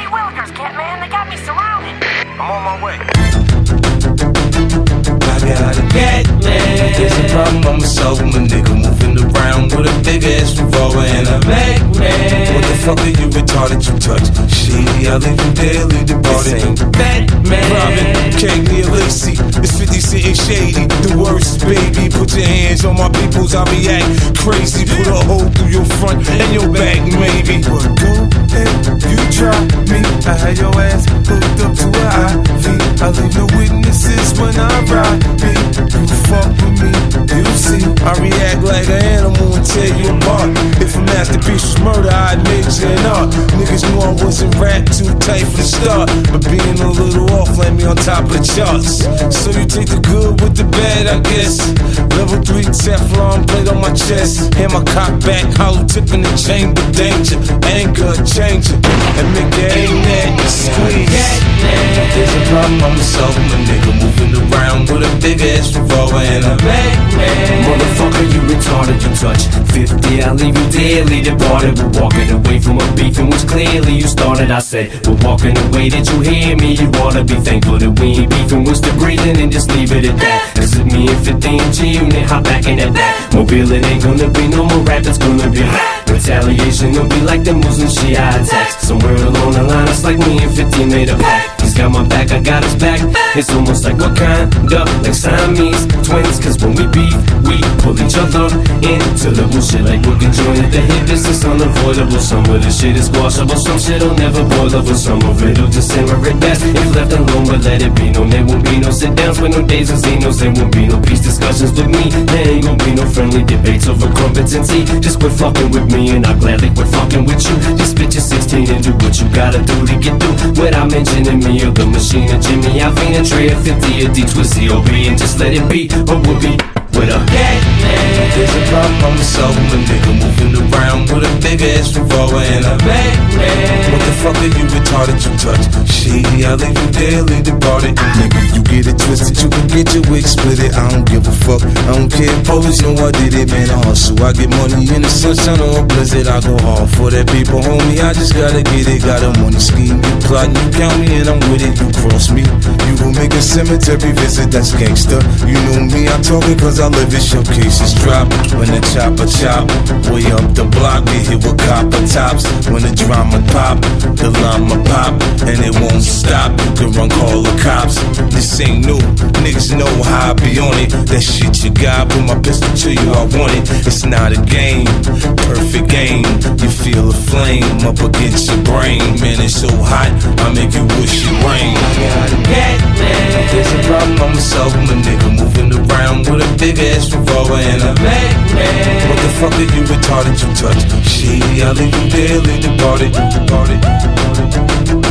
Willikers, Catman. They got me surrounded. I'm on my way. I got a Catman. There's a problem, I'm a sober nigga moving around with a big ass revolver and a Mac man. What the fuck are you retarded? You touch shady, I leave you there, leave the party. Batman, Robin, K, Neil Lacey, it's 50 Cent and Shady. The worst, baby. Put your hands on my peoples, I react crazy. Put a hole through your front and your back, maybe. But go ahead, you try me. I had your ass hooked up to an IV. I leave no witnesses when I ride me. You fuck with me, you see. I react like an animal and tear you apart. If a masterpiece was murder, I'd major in art. Niggas knew I wasn't rap too tight for the start, but being a little off land me on top of the charts. So you take the good with the bad, I guess. Level 3 Teflon plate on my chest. Hand my cock back, hollow tip in the chamber. Danger, anger, changer, and make your aim at the squeeze. There's a problem, I'm a sober nigga moving around with a big ass revolver and a Mac man. Motherfucker, you retarded, you touch 50, I'll leave you dearly departed. We're walking away from a beef in which clearly you started. I said, we're walking away, did you hear me? You wanna be thankful that we ain't beefing, we're still breathing and just leave it at that. This is me and 50 and G-Unit, hop back in that back. Mobile, it ain't gonna be no more rap, it's gonna be rap. Retaliation gonna be like the Muslim Shia attacks. Somewhere along the line, it's like me and 50 made a pact. He's got my back, I got his back. It's almost like what kind of like Siamese twins. Cause when we beef, we pull each other into the bullshit like we're conjoined at the hip. This is unavoidable. Some of this shit is washable, some shit'll never boil over. Some of it'll just simmer at best if left alone, but let it be known. There won't be no sit downs with no days and Zenos. There won't be no peace discussions with me. There ain't gonna be no friendly debates over competency. Just quit fucking with me and I'll gladly quit fucking with you. Just spit your 16 and do what you gotta do to get through without mentioning me or the machine or Jimmy Alvina, Trey, 50 or D Twisty OB, and just let it be or we'll be with a Catman. There's a problem, I'm a sober nigga moving around with a big ass revolver and a Mac man. What the fuck are you retarded? You touch shady, I leave you there, leave the party. Nigga, you get it twisted, you can get your wig split it. I don't give a fuck, I don't care. Police know I did it, man. I hustle, I get money in the sunshine or a blizzard. I go hard for that people, homie. I just gotta get it. Got a money scheme, you plotting, you count me and I'm with it. You cross me, you gon' make a cemetery visit. That's gangster. You know me, I talk it cause I live it. Showcases drop when the chopper chop. Way up the block, get hit with copper tops. When the drama pop, the llama pop, and it won't stop. You can run, call the cops. This ain't new, niggas know how I be on it. That shit you got, put my pistol to you, I want it. It's not a game, perfect game. You feel a flame up against your brain. Man, it's so hot, I make you wish it rain. I got a Catman. There's a problem, I'm a sober nigga moving around with a big ass revolver and a Mac man. What the fuck are you retarded? You touch shady, I leave you there, leave the party.